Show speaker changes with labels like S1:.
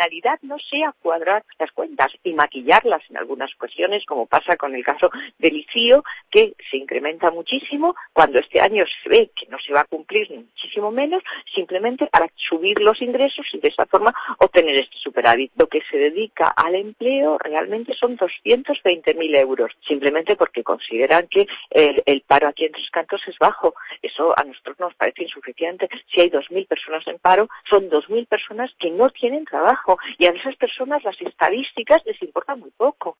S1: finalidad no sea cuadrar las cuentas y maquillarlas en algunas cuestiones, como pasa con el caso del ICIO, que se incrementa muchísimo cuando este año se ve que no se va a cumplir ni muchísimo menos, simplemente para subir los ingresos y de esa forma obtener este superávit. Lo que se dedica al empleo realmente son 220.000 euros, simplemente porque consideran que el paro aquí en Tres Cantos es bajo. Eso a nosotros nos parece insuficiente. Si hay 2.000 personas en paro, son 2.000 personas que no tienen trabajo y a esas personas las estadísticas les importan muy poco.